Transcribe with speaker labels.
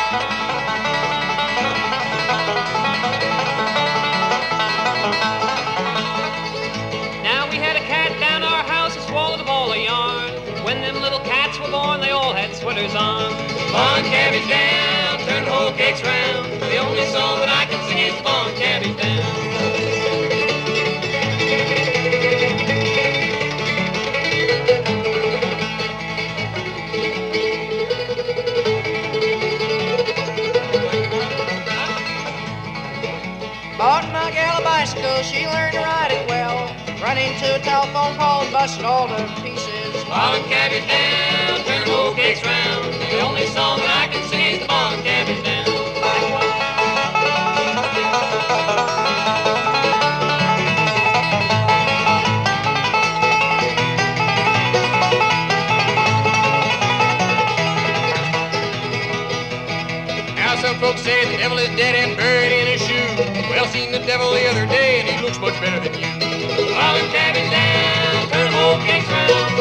Speaker 1: Now we had a cat down our house who swallowed a ball of yarn. When them little cats were born, they all had sweaters on. Bon cabbage down, turn the whole cakes round. The only song that I can sing is bon cabbage down.
Speaker 2: Bought my gal a bicycle, she learned to ride it well. Run into a telephone pole and busted all to pieces.
Speaker 1: Bon cabbage down, turn the whole cakes round. The only song that I can sing is the bon cabbage down.
Speaker 3: Now some folks say the devil is dead and buried in his shoe. Well, seen the devil the other day and he looks much better than you.
Speaker 1: Bon cabbage down, turn the whole cakes round.